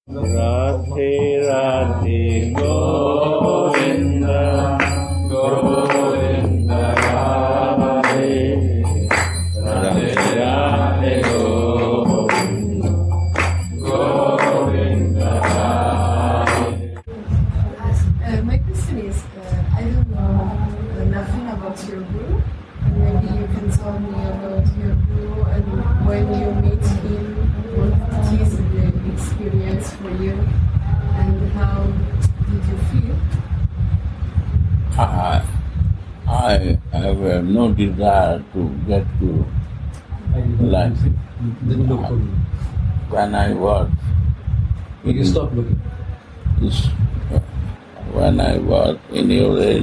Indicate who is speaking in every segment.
Speaker 1: Radhe Radhe Govinda Govinda Radhe Radhe Radhe Govinda Govinda Radhe.
Speaker 2: My question is, I don't know nothing about your guru. Maybe you can tell me about your guru and when you meet him, what is the experience for you and how did you feel?
Speaker 3: I have no desire to get guru. Like when I was
Speaker 4: You stop looking.
Speaker 3: when I was in your age,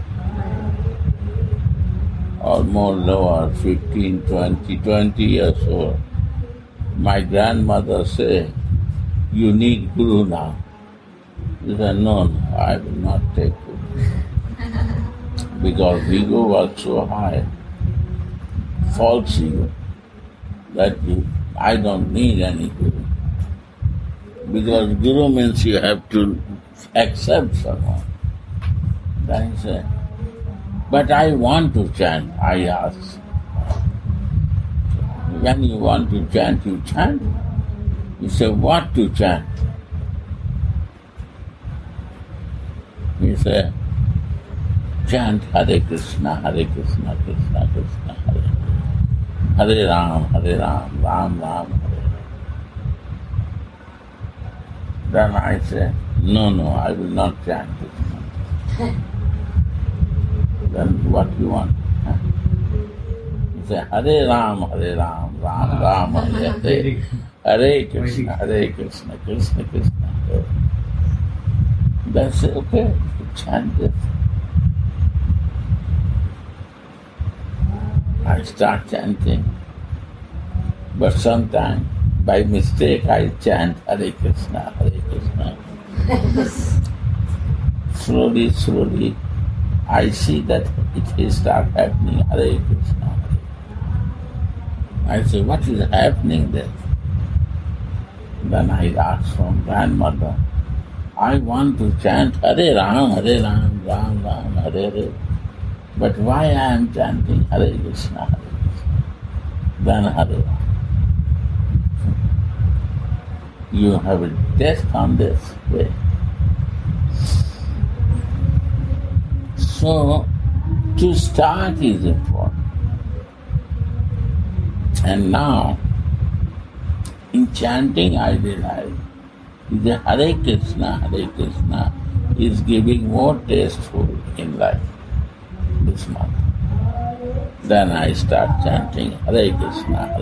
Speaker 3: or more lower, 15, 20 years old, my grandmother said, "You need guru now." I said, no, I will not take guru. Because ego was so high, false ego, that I don't need any guru. Because guru means you have to accept someone. Then he said, but I want to chant, I asked. When you want to chant, you chant. He said, what to chant? He said, chant Hare Krishna, Krishna Krishna, Hare Hare Ram, Ram Ram, Hare. Then I said, no, I will not chant this mantra. Then what you want? He said, Hare Ram, Ram Ram, Hare Hare. Hare Krishna, Krishna Krishna, Hare. Then I said, okay, chant this. I start chanting, but sometimes by mistake I chant Hare Krishna, Krishna. Slowly, I see that it will start happening, Hare Krishna, Hare. I say, what is happening there? Then I ask from grandmother, I want to chant Hare Ram, Ram Ram, Hare Hare. But why I am chanting Hare Krishna, then Hare Ram? You have a test on this way. So, to start is important. And now, in chanting I realize the Hare Krishna is giving more tasteful in life. This month. Then I start chanting Hare Krishna,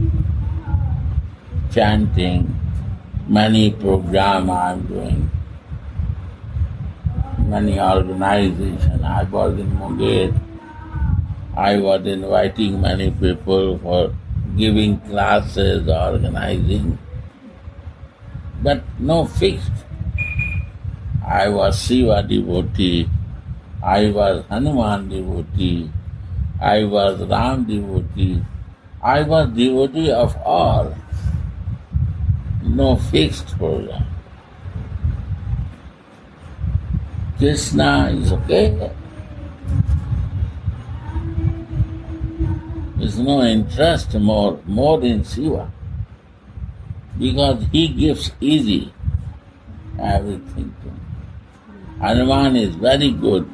Speaker 3: chanting, many programs I am doing, many organizations. I was in Munger, I was inviting many people for giving classes, organizing, but no fixed. I was Shiva devotee, I was Hanuman devotee, I was Ram devotee, I was devotee of all. No fixed program. Krishna is okay. There's no interest more in Shiva, because he gives easy everything to him. Hanuman is very good.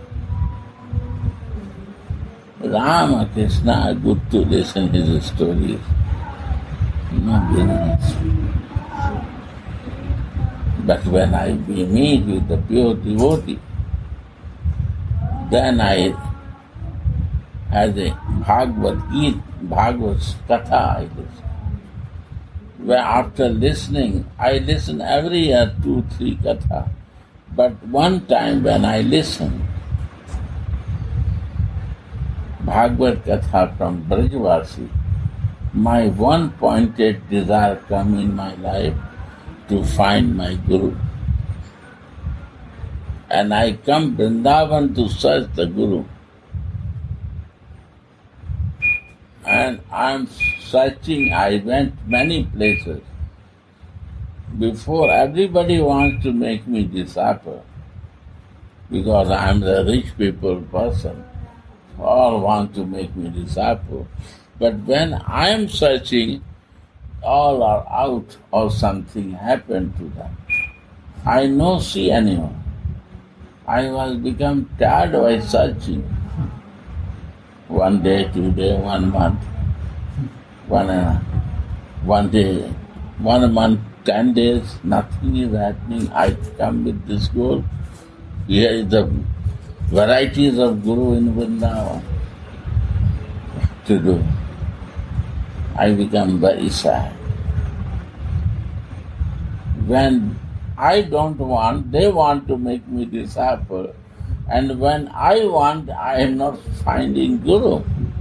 Speaker 3: Rama, Krishna are good to listen his stories. No business. But when I meet with the pure devotee, then I, as a Bhagavad Katha, I listen. Where after listening, I listen every year 2-3 Katha. But one time when I listen, Bhagavad Katha from Brajvasi, my one pointed desire come in my life to find my Guru. And I come Vrindavan to search the Guru. And I am searching, I went many places. before everybody wants to make me disciple, because I am the rich people person, all want to make me disciple. But when I am searching, all are out or something happened to them. I no see anyone. I was become tired by searching. 1 day, 2 day, 1 month, one day, 1 month, 10 days, nothing is happening. I come with this goal. Here is the varieties of Guru in Vrindavan. What to do? I become very sad. When I don't want, they want to make me disciple. And when I want, I am not finding Guru.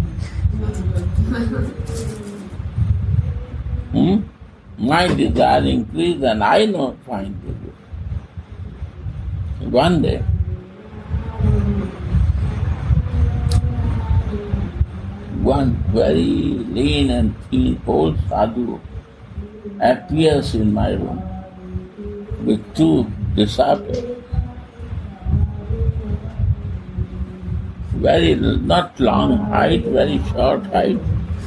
Speaker 3: My desire increase and I not find Guru. One day, one very lean and thin old sadhu appears in my room with 2 disciples. Very not long height, very short height.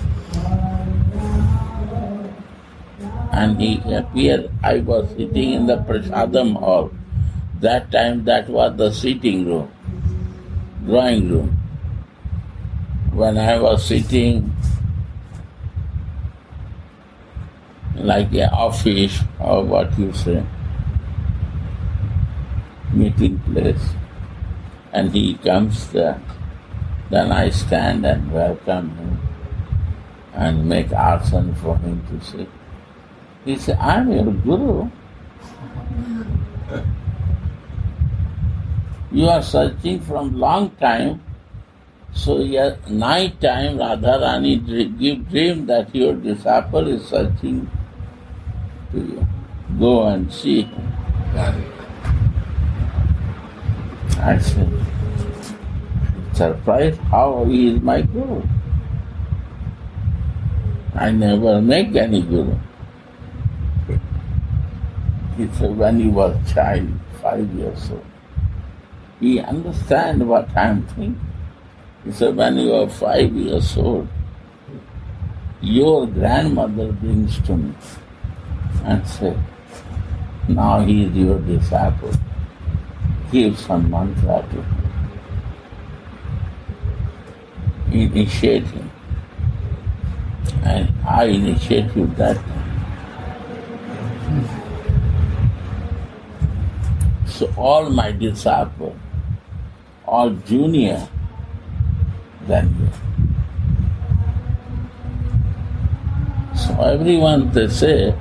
Speaker 3: And he appeared, I was sitting in the Prasadam hall. That time that was the sitting room, drawing room. When I was sitting like an office or what you say, meeting place, and he comes there, then I stand and welcome him and make asana for him to sit. He said, I am your Guru. You are searching from long time, so at night time Radharani give dream that your disciple is searching to you. Go and see him. I said, surprised how he is my Guru. I never make any Guru. He said, when he was a child, 5 years old, he understand what I am thinking. He said, when you are 5 years old, your grandmother brings to me and said, now he is your disciple. Give some mantra to him. Initiate him. And I initiate you that time. So all my disciples, all junior than you. So everyone they say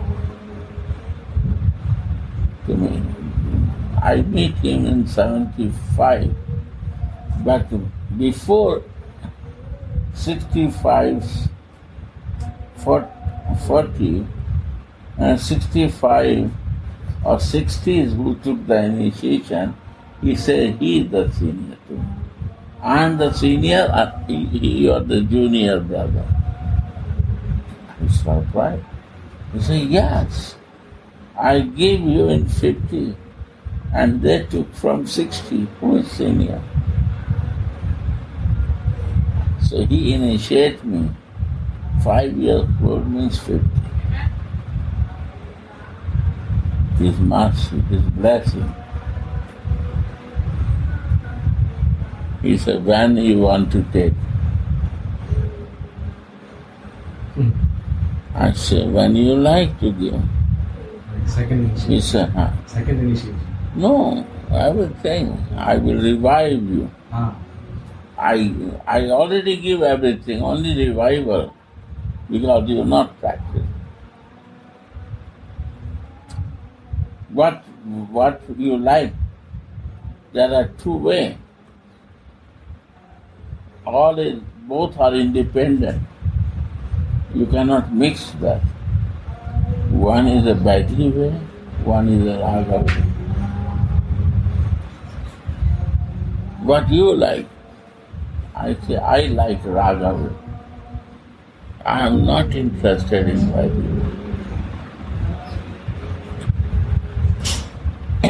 Speaker 3: to me, I meet him in 75, but before 65, 40, 65 or 60s who took the initiation, he said he is the senior to me. I am the senior, you are the junior brother. I was surprised. He said, yes, I gave you in 50 and they took from 60. Who is senior? So he initiated me. 5 years old means 50. His mercy, his blessing. He said, when you want to take? I said, when you like to give.
Speaker 4: Like second initiation.
Speaker 3: He said, huh?
Speaker 4: Second initiation.
Speaker 3: No, everything. I will revive you. I already give everything, only revival, because you not practice. What you like, there are 2 ways. Both are independent. You cannot mix that. One is a Bhaitri way, one is a Raga way. What you like? I say, I like Raga way. I am not interested in Bhaitri way.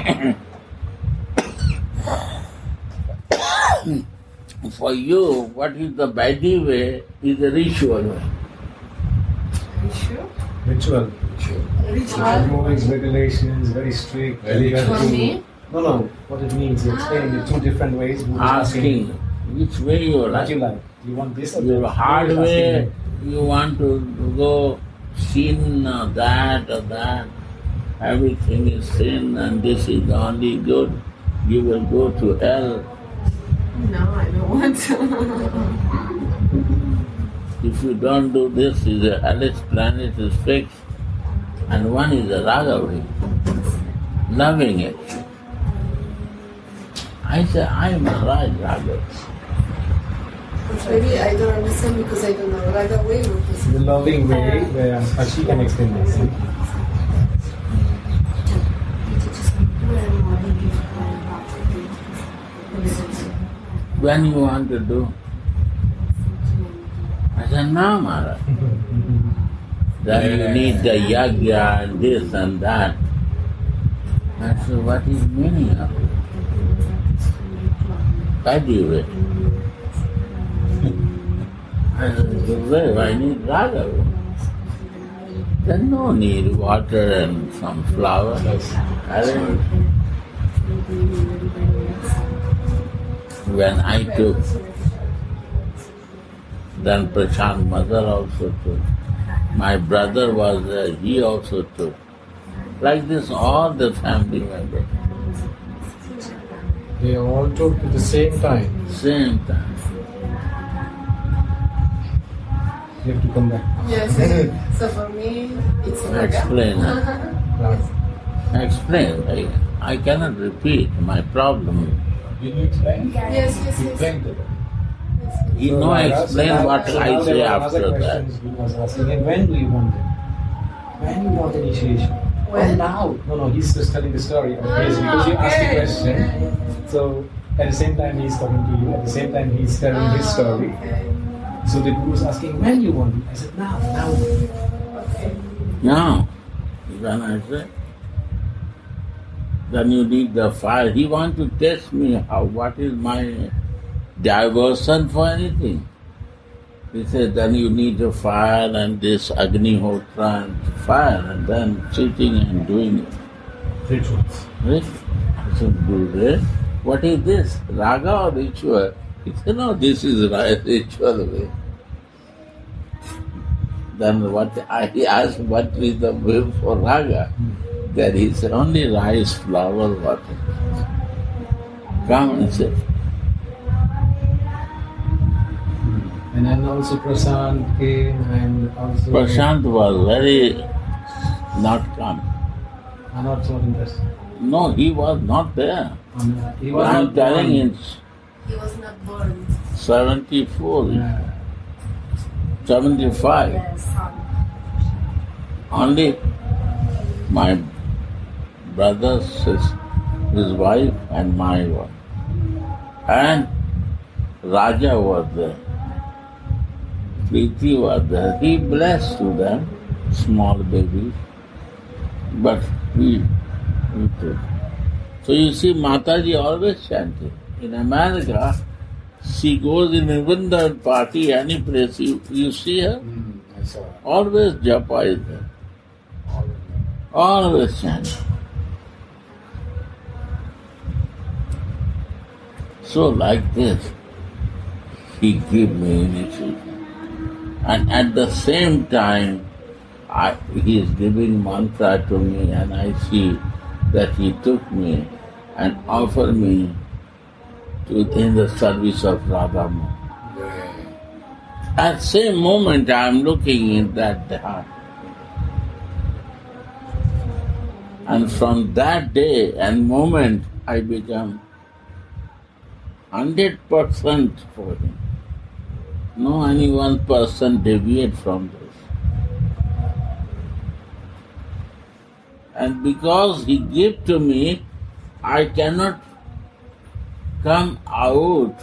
Speaker 3: For you, what is the Vaidhi way is the ritual way.
Speaker 2: Are you sure?
Speaker 4: Ritual.
Speaker 2: Ritual.
Speaker 4: Rules, regulations, very strict.
Speaker 1: Very
Speaker 4: very
Speaker 2: For me?
Speaker 4: No. What it means, you're explaining it two different ways. Who's
Speaker 3: Asking which way you
Speaker 4: what
Speaker 3: like.
Speaker 4: you like. You want this or
Speaker 3: Your
Speaker 4: that?
Speaker 3: hard
Speaker 4: Who's
Speaker 3: way,
Speaker 4: asking
Speaker 3: you want to go sin or that or that. Everything is sin and this is only good. You will go to hell.
Speaker 2: No, I don't want to.
Speaker 3: If you don't do this, the hellish planet is fixed. And one is a Raghavi, loving it. I say, I am a Raghavi.
Speaker 2: Maybe I don't understand because I don't know. Raga way or
Speaker 4: The loving way, where she can explain this.
Speaker 3: When you want to do? I said, no, Maharaj. Then you need the yagya and this and that. I said, what is meaning of it? Why do you it? I said, Gurudev, I need raga. There's no need water and some flower. When I took, then Prashant mother also took. My brother was there, he also took. Like this, all the family members.
Speaker 4: They all took at the same time.
Speaker 3: Same time.
Speaker 4: You have to come back.
Speaker 2: Yes. So for me, it's Raga.
Speaker 3: Explain.
Speaker 4: Right.
Speaker 3: Explain. I cannot repeat my problem.
Speaker 1: Did you explain?
Speaker 2: Yes.
Speaker 1: You explained to them.
Speaker 3: You know, explain what I say after that.
Speaker 4: Questions he was asking, and when do you want it? When you want initiation?
Speaker 2: When?
Speaker 4: Oh, now. No, he's just telling the story of his, because you asked the question. So at the same time he's talking to you, at the same time he's telling his story.
Speaker 2: Okay.
Speaker 4: So the guru was asking, when you want it? I said, now.
Speaker 2: Okay.
Speaker 3: Now, when I said, then you need the fire. He want to test me what is my diversion for anything. He said, then you need the fire and this Agnihotra and fire and then sitting and doing it.
Speaker 4: Rituals.
Speaker 3: Right? I said, Gurudev, what is this? Raga or ritual? He said, no, this is ritual way. Then he asked, what is the way for raga? Then he said, only rice, flour, water. Come and sit.
Speaker 4: And then also Prashant came, and also
Speaker 3: Prashant was very not come.
Speaker 4: I'm not so interested.
Speaker 3: No, he was not there.
Speaker 4: He was
Speaker 3: I'm
Speaker 4: not
Speaker 3: telling
Speaker 4: born.
Speaker 3: it's
Speaker 2: He was not born.
Speaker 3: 74,
Speaker 4: Yeah.
Speaker 3: 75.
Speaker 2: Yes.
Speaker 3: Only my brother, his wife and my wife. And Raja was there. Preeti was there. He blessed to them, small babies. But we took. So you see, Mataji always chanted. In America, she goes in even the party, any place, you see her,
Speaker 1: I saw it.
Speaker 3: always japa is there. Always chanting. So like this, he gave me initiation. And at the same time, he is giving mantra to me, and I see that he took me and offered me in the service of Radharani. At the same moment, I am looking in that heart. And from that day and moment, I become 100% for him. No any 1% deviate from this. And because he gave to me, I cannot come out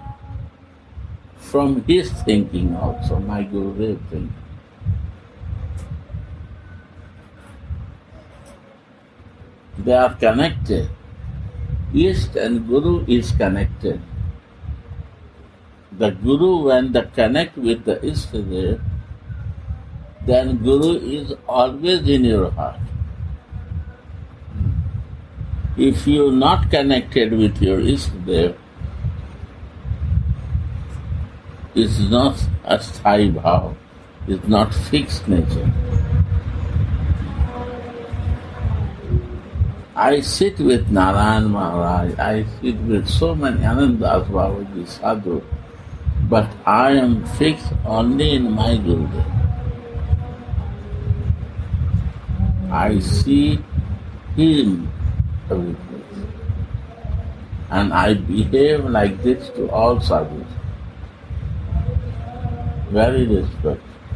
Speaker 3: from his thinking also, my Gurudev thinking. They are connected. Ist and Guru is connected. The Guru, when they connect with the Istadev, then Guru is always in your heart. If you are not connected with your Istadev, it's not a sthayi bhav, it's not fixed nature. I sit with Narayan Maharaj, I sit with so many Anandas Babaji sadhu, but I am fixed only in my Gurudev. I see him every place. And I behave like this to all sadhus. Very respectful.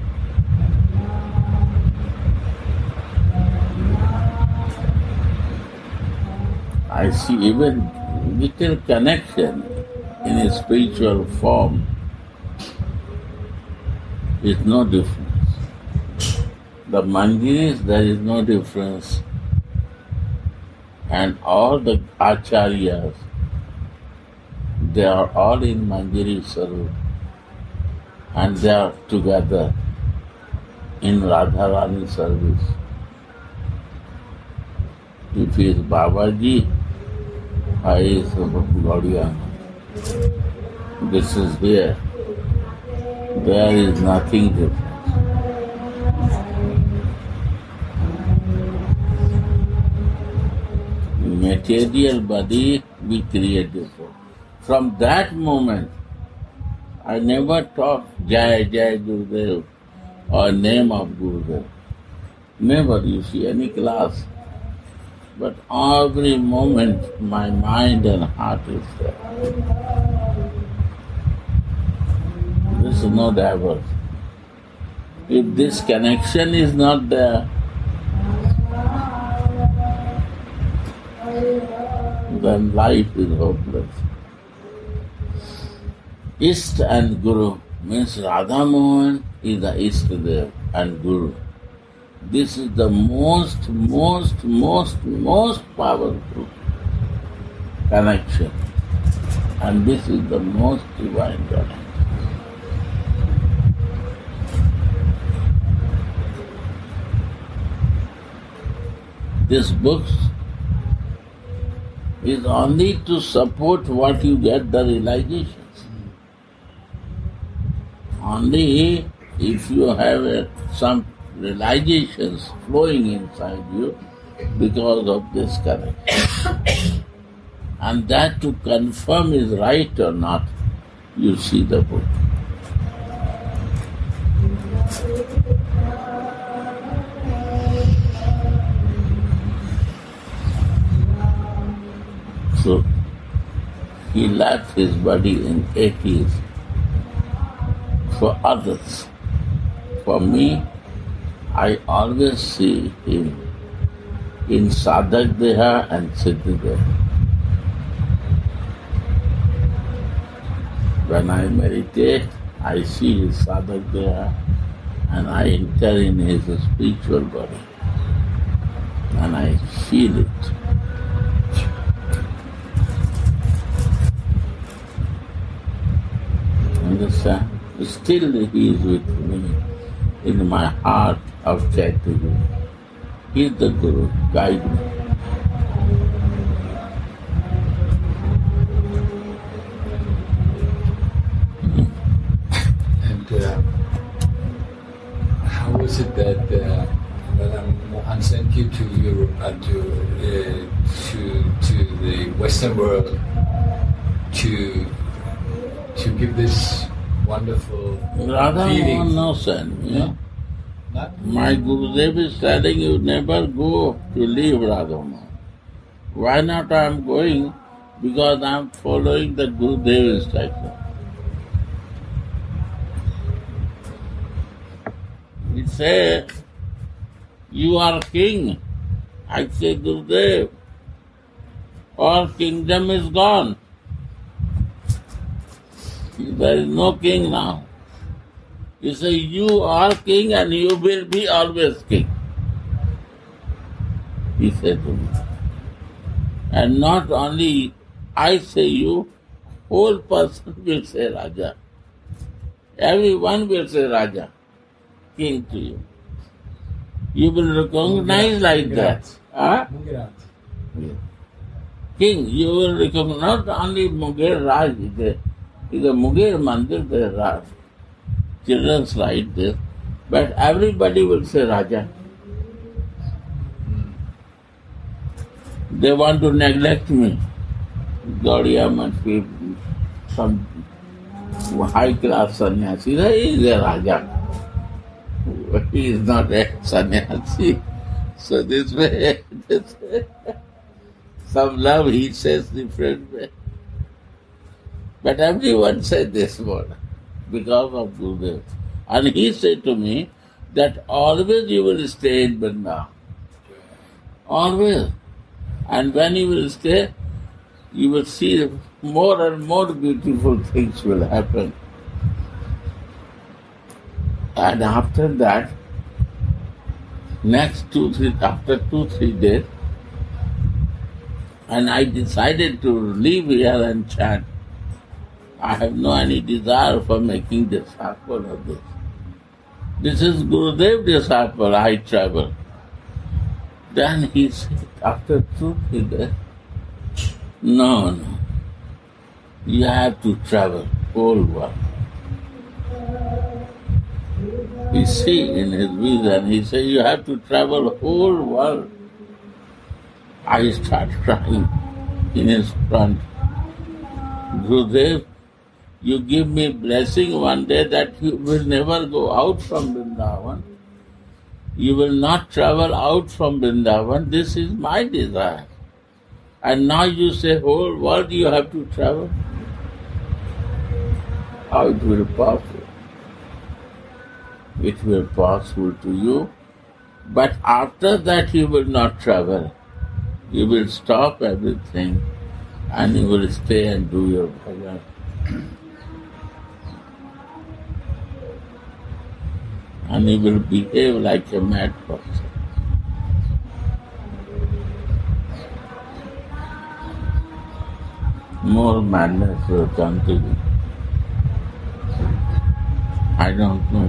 Speaker 3: I see even little connection in a spiritual form is no difference. The mandiris, there is no difference. And all the acharyas, they are all in Manjari Sarup. And they are together in Radharani service. If he is Babaji, I is Gaudiya. This is here. There is nothing different. Material body we create different. From that moment, I never talk Jai Jai Gurudev or name of Gurudev. Never, you see, any class. But every moment my mind and heart is there. There is no diversion. If this connection is not there, then life is hopeless. Ist and Guru means Radha Mohan is the Istadev and Guru. This is the most powerful connection. And this is the most divine connection. This book is only to support what you get the realizations. Only if you have some realizations flowing inside you because of this connection. And that to confirm is right or not, you see the book. So he left his body in 80s for others. For me, I always see him in Sadhak Deha and Siddhi Deha. When I meditate, I see his Sadhak Deha and I enter in his spiritual body and I feel it. Understand? Still he is with me in my heart of Chaitanya. He is the Guru, guide me.
Speaker 1: And how was it that Radha Mohan sent you to Europe, to the Western world, to give this wonderful
Speaker 3: Radha
Speaker 1: feeling?
Speaker 3: Mohan no send me.
Speaker 1: No? Not?
Speaker 3: My Gurudev is telling you never go to leave Radha Mohan. Why not I am going? Because I am following the Gurudev instruction. He said, you are king. I say, Gurudev, all kingdom is gone. There is no king now. He said, you are king and you will be always king. He said to me. And not only I say you, whole person will say Raja. Everyone will say Raja, king to you. You will recognize like that. Huh?
Speaker 4: Mugirat.
Speaker 3: Yeah. King, you will recognize not only Muger Raj, is a Muger Mandir, there Raj. Children's right there. But everybody will say Raja. They want to neglect me. Gaudiya must be some high class sannyasi. He is a Raja. He is not a sannyasi. So this way, some love he says different way. But everyone said this word because of Gurudev. And he said to me that always you will stay in Vrindavan. Always. And when you will stay, you will see more and more beautiful things will happen. And after that, after 2-3 days, and I decided to live here and chant. I have no any desire for making disciple of this. This is Gurudev disciple, I travel. Then he said, after 2-3 days, no, you have to travel whole world. You see in his vision, he said, you have to travel whole world. I start crying in his front. Gurudev, you give me blessing one day that you will never go out from Vrindavan. You will not travel out from Vrindavan. This is my desire. And now you say whole world you have to travel. How it will be possible? It will be possible to you. But after that you will not travel. You will stop everything and you will stay and do your bhajan. And you will behave like a mad person. More madness will come to you. I don't know.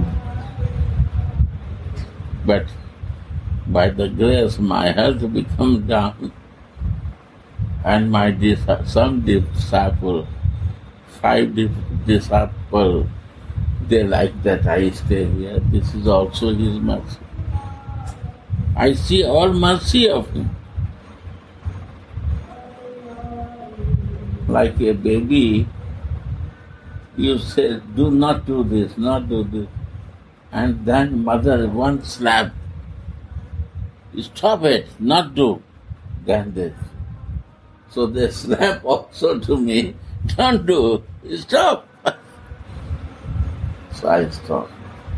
Speaker 3: But by the grace, my health becomes down, and my some disciple, 5 disciples, they like that I stay here. This is also his mercy. I see all mercy of him. Like a baby, you say, do not do this, not do this. And then mother one slap. Stop it, not do. Then this. So they slap also to me, don't do, stop. So I stop.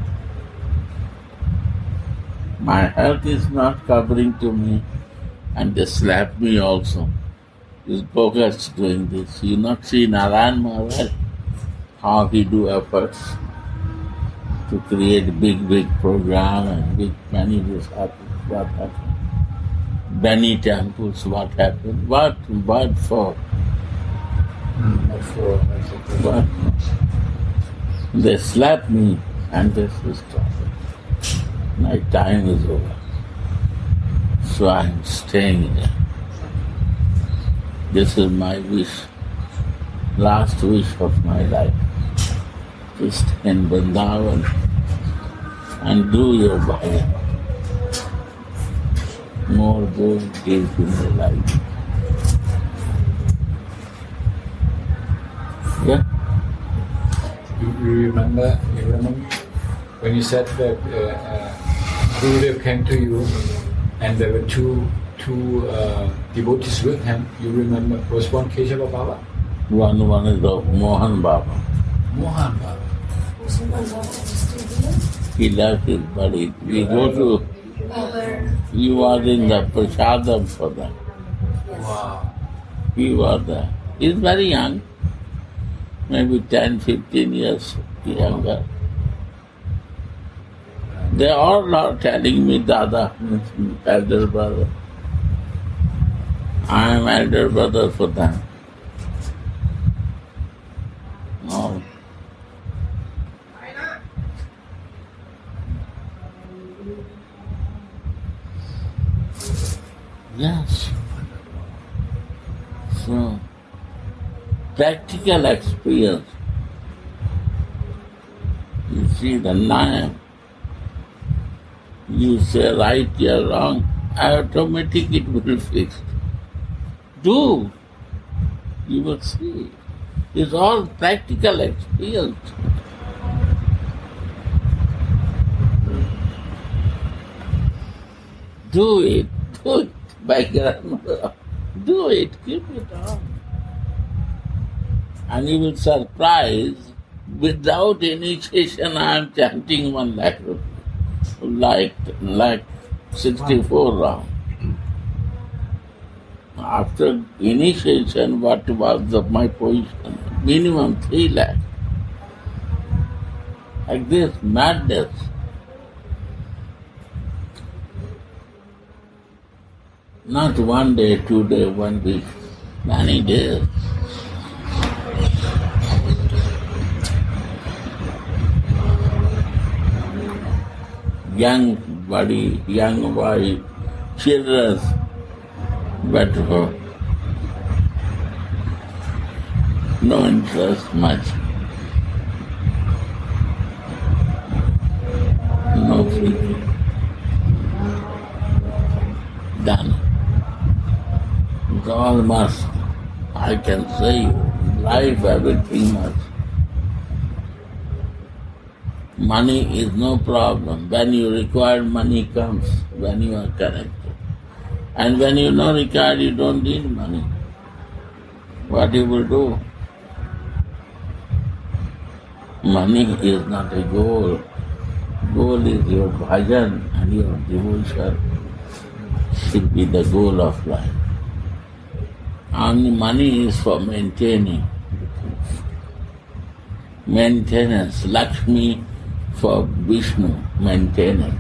Speaker 3: My health is not covering to me, and they slap me also. This bogus doing this. You not see Narayan Maharaj, how he do efforts to create big program and many disciples. What happened? Many temples, what happened? What for? What? They slap me and they say, stop it. My time is over. So I am staying here. This is my wish, last wish of my life. To stay in Vrindavan and do your bhajan. More good days in your life. Yeah?
Speaker 1: You remember when you said that Gurudev came to you and there were two devotees with him, you remember, was one Keshava Baba?
Speaker 3: One is of Mohan Baba.
Speaker 1: Mohan Baba.
Speaker 3: He left his body. We go to, he was in the prasadam for that.
Speaker 1: Wow.
Speaker 3: He was there. He's very young, maybe 10-15 years younger. They all are telling me Dada, means elder brother. I am elder brother for them. No. Yes. So, practical experience. You see the lamp. You say right, you're wrong. Automatic it will fix. Do. You will see. It's all practical experience. Do it. Do it. My grandmother. Do it. Keep it on. And you will surprise, without initiation I am chanting 1 lakh rupees. Like 64 rounds. After initiation, what was my position? Minimum 3 lakhs. Like this, madness. Not 1 day, 2 days, 1 week, many days. Young body, young wife, children, but no interest much. No feeling. Done. It's all must. I can say life, everything must. Money is no problem. When you require, money comes when you are connected. And when you not required, you don't need money. What you will do? Money is not a goal. Goal is your bhajan and your devotion should be the goal of life. Only money is for maintaining. Maintenance. Lakshmi for Vishnu, maintenance.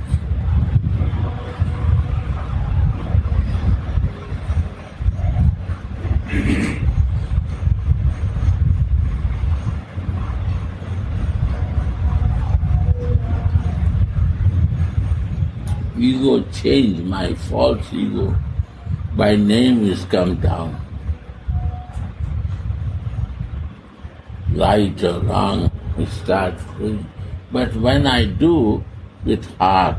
Speaker 3: Ego changed, my false ego. My name is come down. Right or wrong, we start doing. But when I do with heart,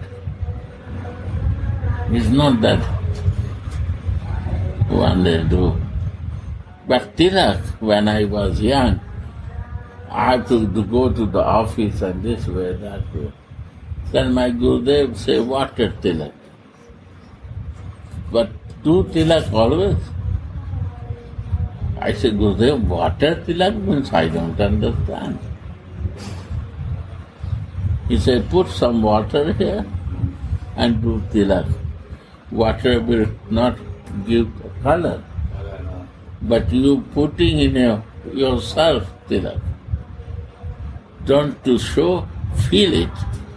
Speaker 3: it's not that one day do. But Tilak, when I was young, I had to go to the office and this way, that way. Then my Gurudev say, water Tilak. But do Tilak always? I say, Gurudev, water Tilak means I don't understand. He said, put some water here and do Tilak. Water will not give color, but you putting in yourself Tilak. Don't to show, feel it.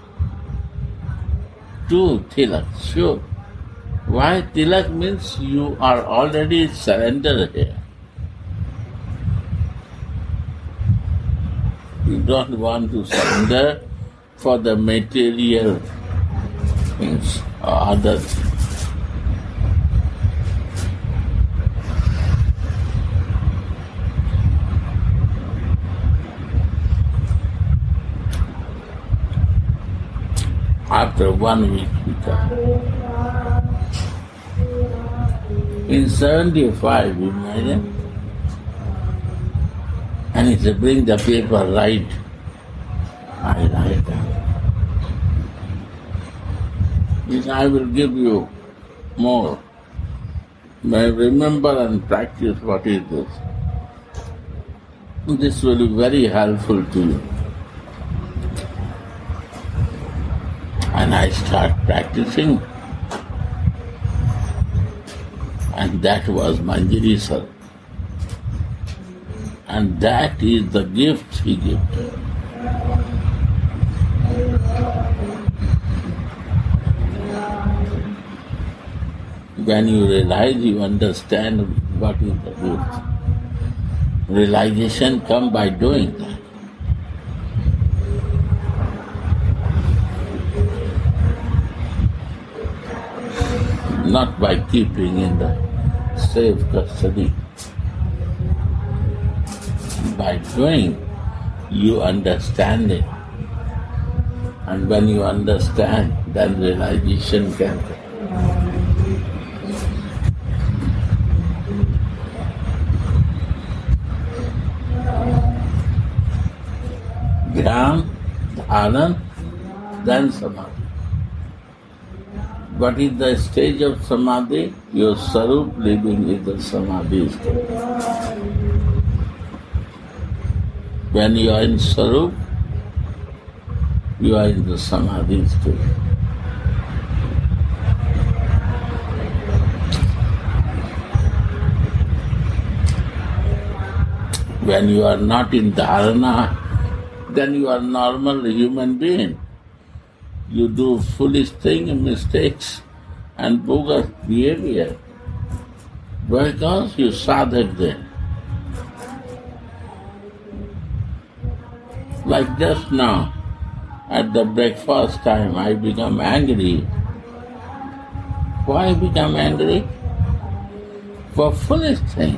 Speaker 3: Do Tilak, sure. Why? Tilak means you are already surrendered here. You don't want to surrender for the material things or other things. After 1 week we come. In 75 we made him. And he said, bring the paper, write. I write down. He said, I will give you more. But remember and practice what is this. This will be very helpful to you. And I start practicing. And that was Manjari sir. And that is the gift he gave. When you realize, you understand what is the truth. Realization comes by doing that. Not by keeping in the safe custody. By doing, you understand it. And when you understand, then realization can come. Dhyan, dhana, then samadhi. What is the stage of samadhi? Your sarup living is the samadhi stage. When you are in sarup, you are in the samadhi stage. When you are not in dharana, then you are normal human being. You do foolish things, mistakes, and bogus behavior because you sadhak there. Like just now, at the breakfast time, I become angry. Why I become angry? For foolish thing.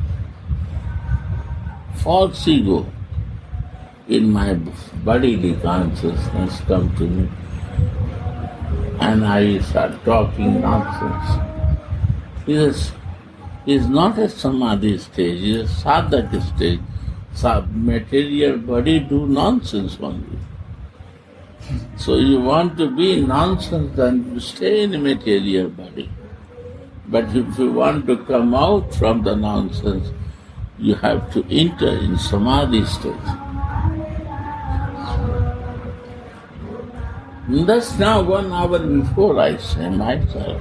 Speaker 3: False ego in my bodily consciousness come to me. And I start talking nonsense. It is not a samadhi stage, it is a sadhaka stage. Material body do nonsense only. So you want to be in nonsense, then you stay in a material body. But if you want to come out from the nonsense, you have to enter in samadhi stage. That's now 1 hour before I say myself.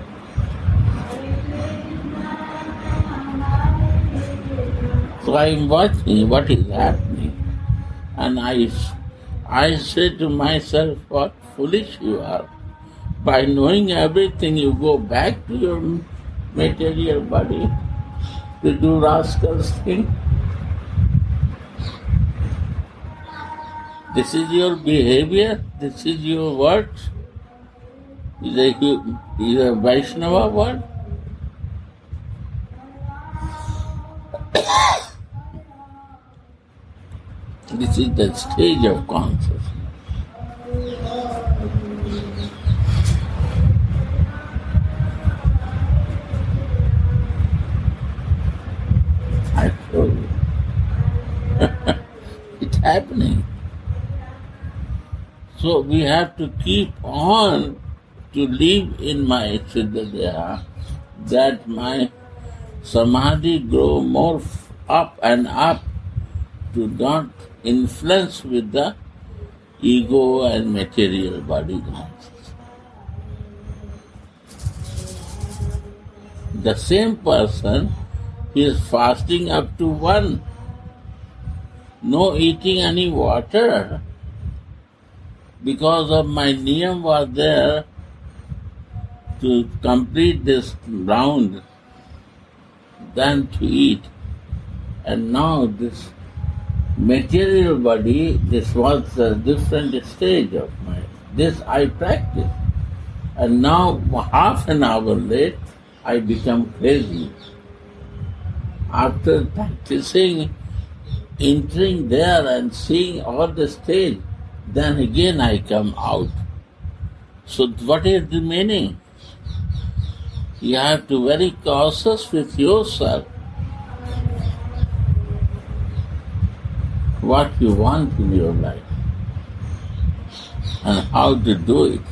Speaker 3: So I am watching what is happening, and I say to myself, what foolish you are. By knowing everything, you go back to your material body to do rascals thing. This is your behavior, this is your words. Is a Vaishnava word? This is the stage of consciousness. I told you. It's happening. So we have to keep on to live in my Siddhadeha, that my samadhi grow more up and up, to not influence with the ego and material body consciousness. The same person is fasting up to 1, no eating any water, because of my niyam was there to complete this round, than to eat. And now this material body, this was a different stage of mine. This I practiced. And now half an hour late, I become crazy. After practicing, entering there and seeing all the stage, then again I come out. So what is the meaning? You have to be very cautious with yourself. What you want in your life and how to do it.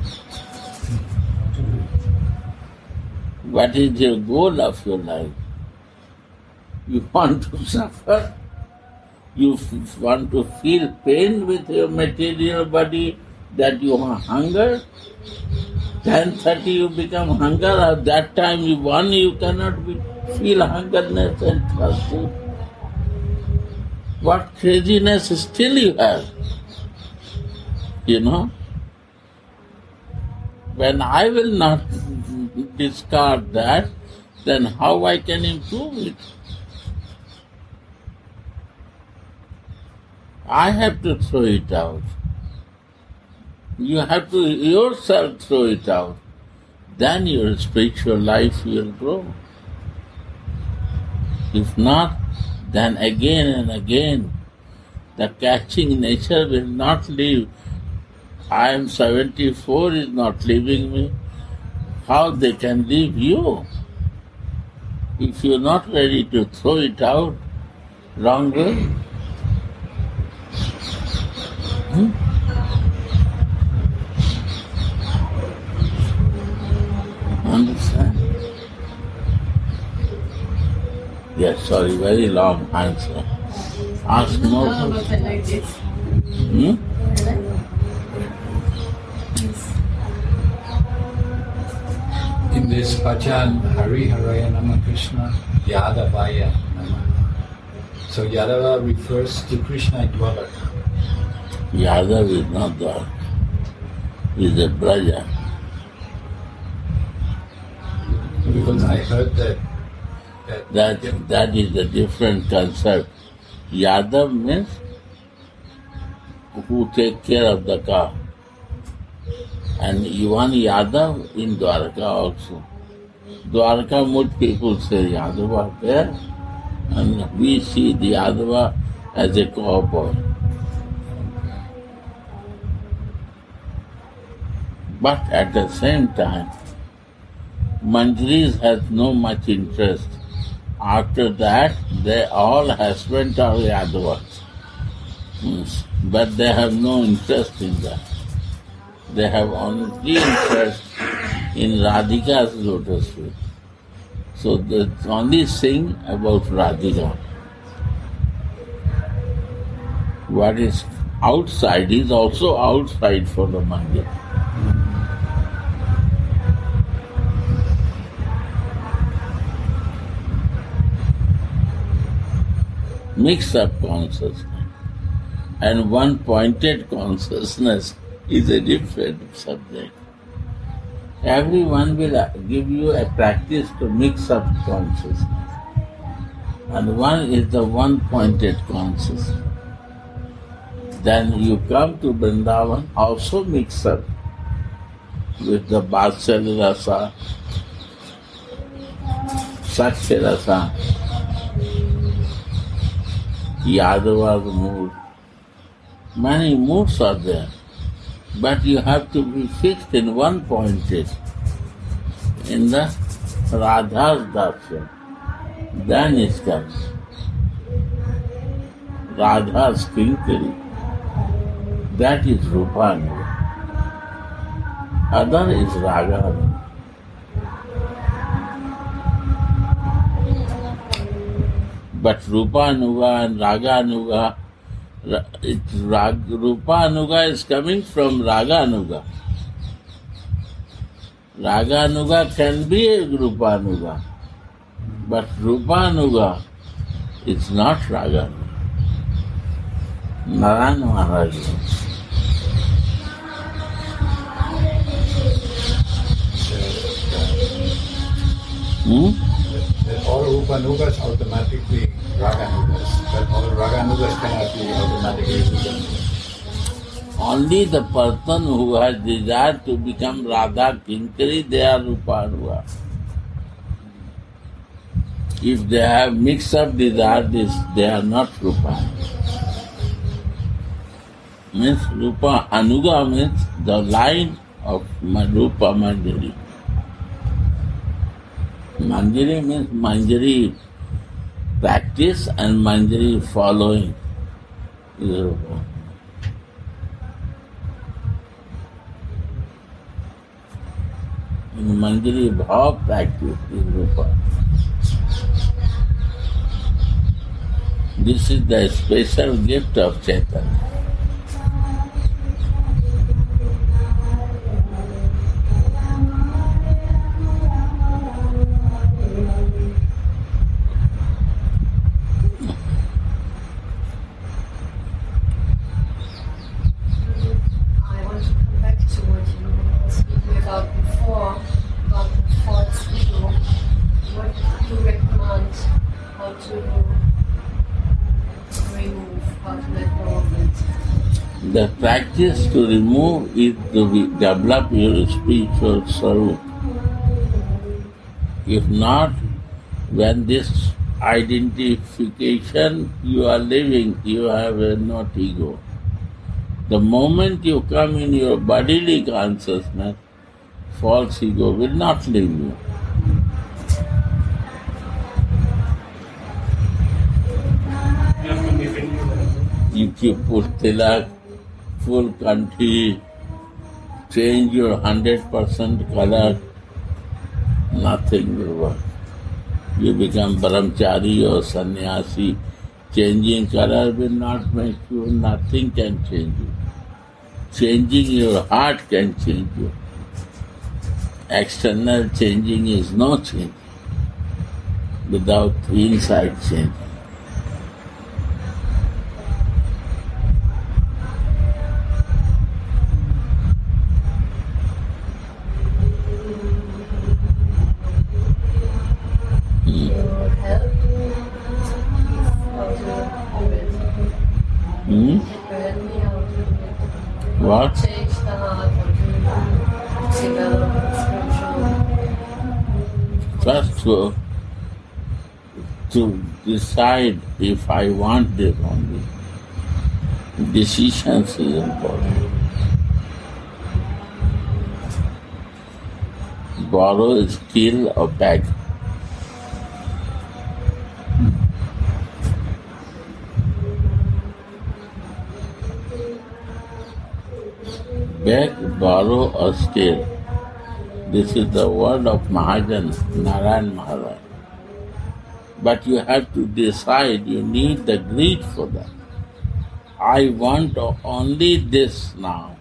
Speaker 3: What is your goal of your life? You want to suffer? You want to feel pain with your material body, that you are hunger? 10:30 you become hunger, at that time you cannot feel hungerness and thirsty. What craziness still you have? You know? When I will not discard that, then how I can improve it? I have to throw it out. You have to yourself throw it out. Then your spiritual life will grow. If not, then again and again the catching nature will not leave. I am 74 is not leaving me. How they can leave you? If you are not ready to throw it out, wrong way. Understand? Yes, sorry, very long answer. Ask more.
Speaker 2: No, but I like this.
Speaker 3: Hmm?
Speaker 1: In this bhajan, Hari Haraya Nama Krishna, Yadavaya Nama. So Yadava refers to Krishna in Dwaraka.
Speaker 3: Yadav is not Dwaraka. He is a Braja.
Speaker 1: Because I heard
Speaker 3: That is a different concept. Yadav means who take care of the cow. And one Yadav in Dwaraka also. Dwaraka most people say Yadav are there, and we see the Yadava as a cowboy. But at the same time, Manjaris has no much interest. After that, they all husband are Yadavas. But they have no interest in that. They have only interest in Radhika's lotus feet. So they only sing about Radhika. What is outside is also outside for the Manjari. Mix-up consciousness and one-pointed consciousness is a different subject. Everyone will give you a practice to mix up consciousness. And one is the one-pointed consciousness. Then you come to Vrindavan, also mix up with the Vatsalya Rasa, Satya Rasa, Yadava's mood. Many moods are there, but you have to be fixed in one pointed, in the Radha's darshan. Then it comes. Radha's kinkari. That is Rupanuga. Other is Raganuga. But Rupanuga and Raganuga, Rupanuga is coming from Raganuga. Raganuga can be a Rupanuga, but Rupanuga is not Raganuga. Narayana Maharaj.
Speaker 1: That all Rupanugas automatically Raganugas, but all Raganugas cannot be automatically Rupanugas.
Speaker 3: Only the person who has desire to become Radha Kinkari, they are Rupanuga. If they have mixed up desire, they are not Rupanuga. Means Rupa Anuga means the line of Rupa Manjari. Manjari means Manjari practice and Manjari following. Manjari Bhav practice is Rupa. This is the special gift of Chaitanya.
Speaker 2: I want to come back to what you were speaking about before, about the 40 how to remove, how to let go of it.
Speaker 3: The practice to remove is to develop your spiritual swarup. If not, when this identification you are living, you have not ego. The moment you come in your bodily consciousness, false ego will not leave you. If you put tilak, full kanthi, change your 100% color, nothing will work. You become brahmachari or sannyasi, changing color will not make you, nothing can change you. Changing your heart can change you. External changing is no change without inside change. What?
Speaker 2: Change the heart or to develop spiritual.
Speaker 3: First to decide if I want this only. Decisions is important. Borrow is steal or beg. Beg, borrow or steal. This is the word of Mahajan, Narayan Maharaj. But you have to decide, you need the greed for that. I want only this now.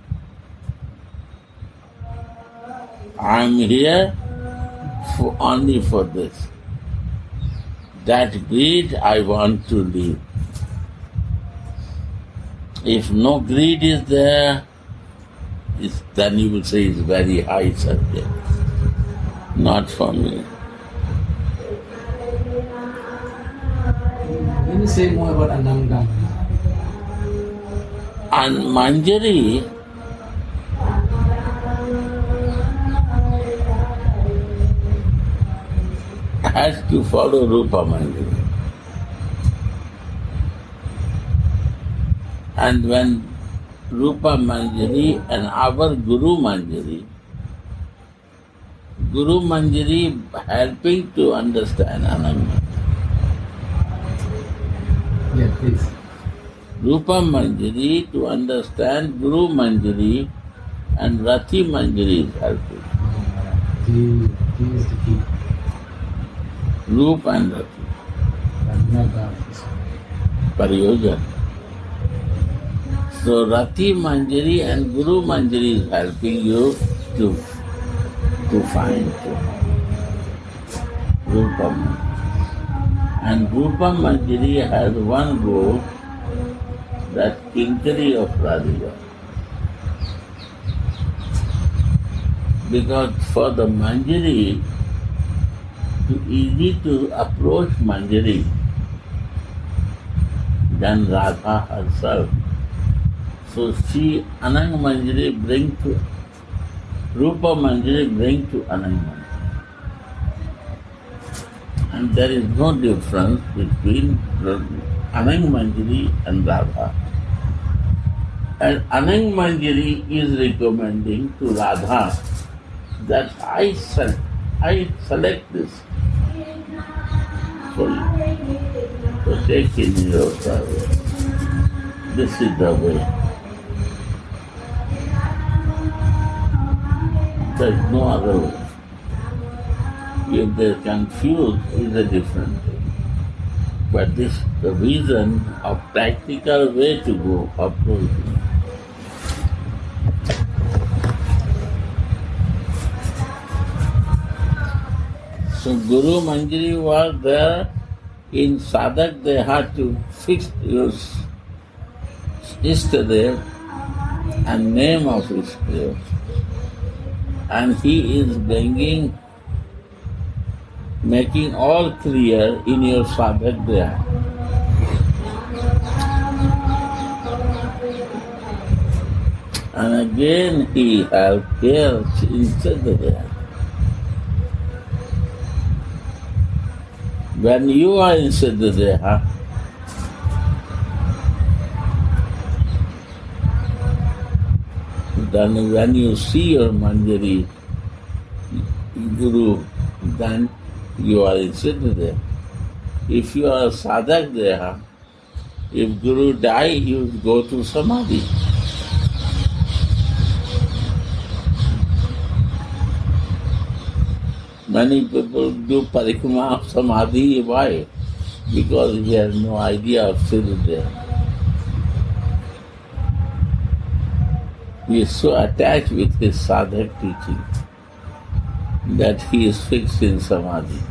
Speaker 3: I am here only for this. That greed I want to leave. If no greed is there, then you will say it's very high subject. Not for me.
Speaker 4: Can you say more about Anangam?
Speaker 3: And Manjari has to follow Rupa Manjari. And when Rupa Manjari and our Guru Manjari helping to understand Ananga.
Speaker 4: Yeah, please.
Speaker 3: Rupa Manjari to understand Guru Manjari and Rati Manjari is helping.
Speaker 4: He is the key.
Speaker 3: Rupa and Rati. Pariyojan. So Rati Manjari and Guru Manjari is helping you to find Rupa Manjari. And Rupa Manjari has one goal, that Kinkari of Radhika. Because for the Manjari, it's easy to approach Manjari than Radha herself. So she, Anang Manjari bring to, Rupa Manjari bring to Anang Manjari. And there is no difference between Anang Manjari and Radha. And Anang Manjari is recommending to Radha that I select this for you. So take in your service. This is the way. There is no other way. If they are confused, is a different thing. But this is the reason of practical way to go approaching. So Guru Manjari was there. In Sadak they had to fix your Ishtadev and name of Ishtadev. And he is bringing making all clear in your sadhak deha. And again he helped here in Siddhadeha. When you are in Siddhadeha, then when you see your Manjari Guru, then you are in Siddhadeha. If you are a sadhak deha, if Guru die, you go to Samadhi. Many people do parikrama of Samadhi. Why? Because he has no idea of Siddhadeha. He is so attached with his sadhak teaching that he is fixed in Samadhi.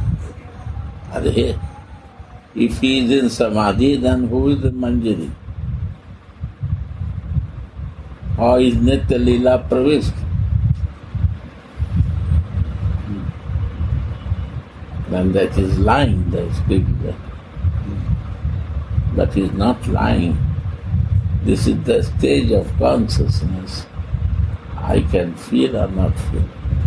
Speaker 3: If he is in Samadhi, then who is in Manjari? How is Nitya Leela Pravist? Then that is lying, that is scripture. But he is not lying. This is the stage of consciousness. I can feel or not feel.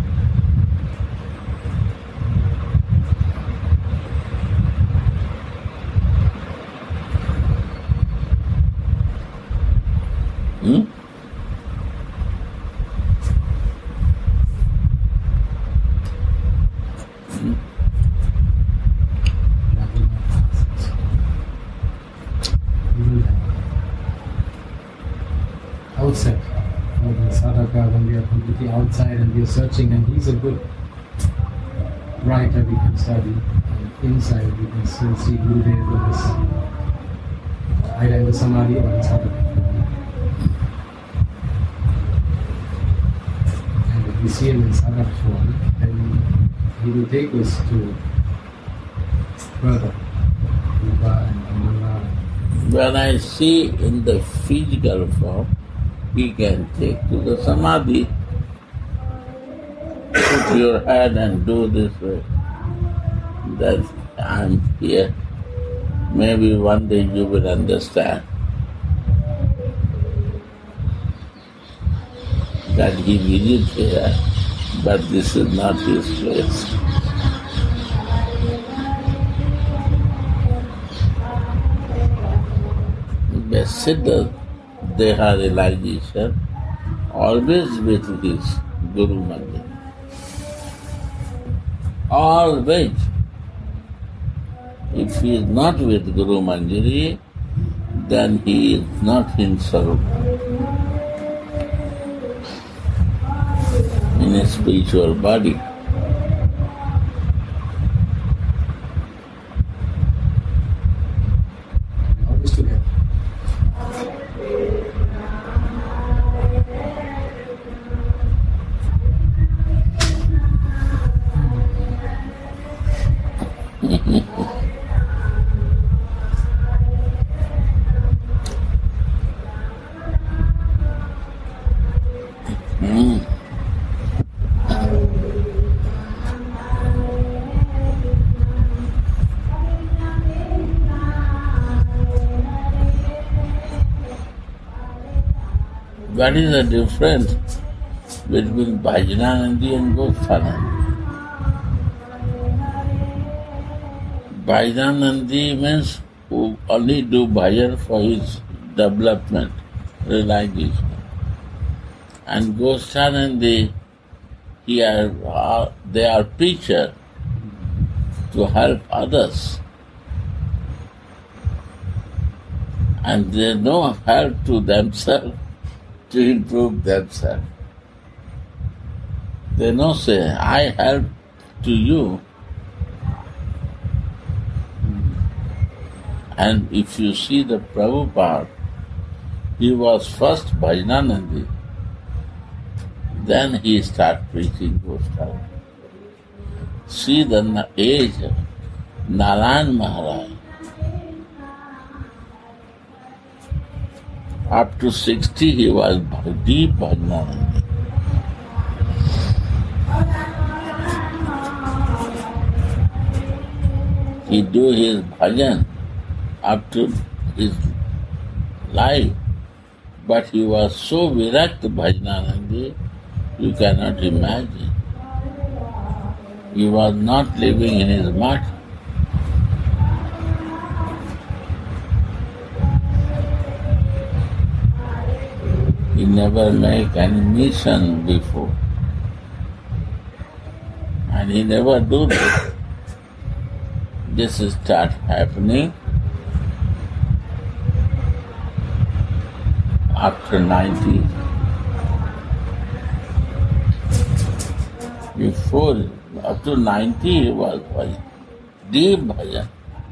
Speaker 4: Outside, for the sadhaka, when we are completely outside and we are searching, and he's a good writer we can study, and inside we can still see Gurudev in this, either in the Samadhi or in sadhaka. And if we see him in sadhaka form, then he will take us to further, Rupa and Amala.
Speaker 3: When I see in the physical form, he can take to the Samadhi. Put your head and do this way. That I am here. Maybe one day you will understand that he visited here, but this is not his place. The Siddha Deha realization always with his Guru Manjari. Always. If he is not with Guru Manjari, then he is not in Sarupa, in a spiritual body.
Speaker 4: Always together.
Speaker 3: What is the difference between Bhajananandi and Goswanandi? Bhajananandi means who only do bhajan for his development, realization. And Goswanandi, they are preachers to help others. And they no help to themselves to improve themselves. They no say, I help to you. And if you see the Prabhupada, he was first Bhajananandi, then he started preaching Goswami. See the age of Narayan Maharaj. Up to 60 he was deep Bhajananandi. He do his bhajan up to his life, but he was so virakta Bhajananandi, you cannot imagine. He was not living in his mutt. He never make any mission before. And he never do this. This start happening after 90. Before, up to 90 he was bhajan, deep bhajan.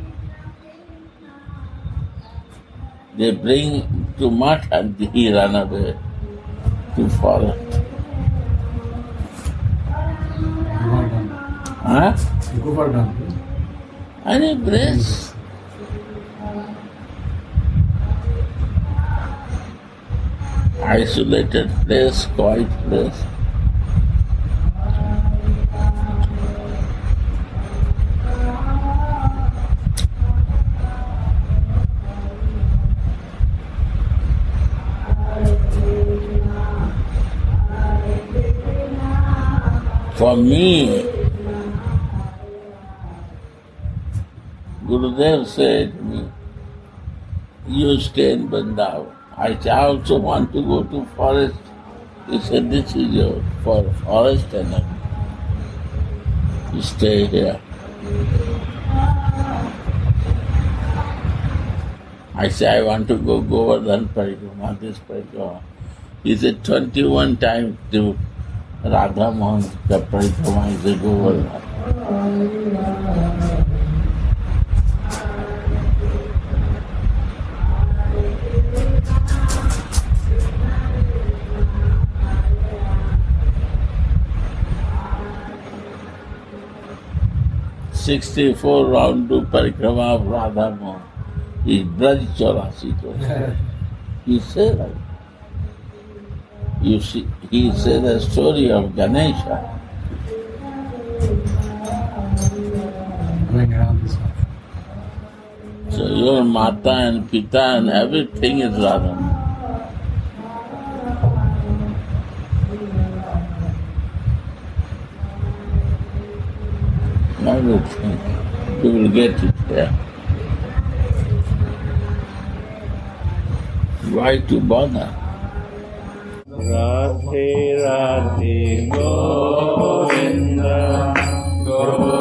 Speaker 3: They bring to mutt and he run away to forest. Huh?
Speaker 4: Govardhan.
Speaker 3: Any place. Isolated place, quiet place. For me, Gurudev said to me, you stay in Vrindavan. I said, I also want to go to forest. He said, this is your forest and you stay here. I said, I want to go Govardhan Parikrama, this Parikrama. He said, 21 times to Radha Mohan Parikrama is a Govardhan. "64 round to Parikrama of Radha Mohan is Braj 84." He said that. You see, he said the story of Ganesha.
Speaker 4: Going around this one.
Speaker 3: So your Mata and Pita and everything is Radha. Everything. You will get it there. Why to bother? Radhe Radhe Govinda Govinda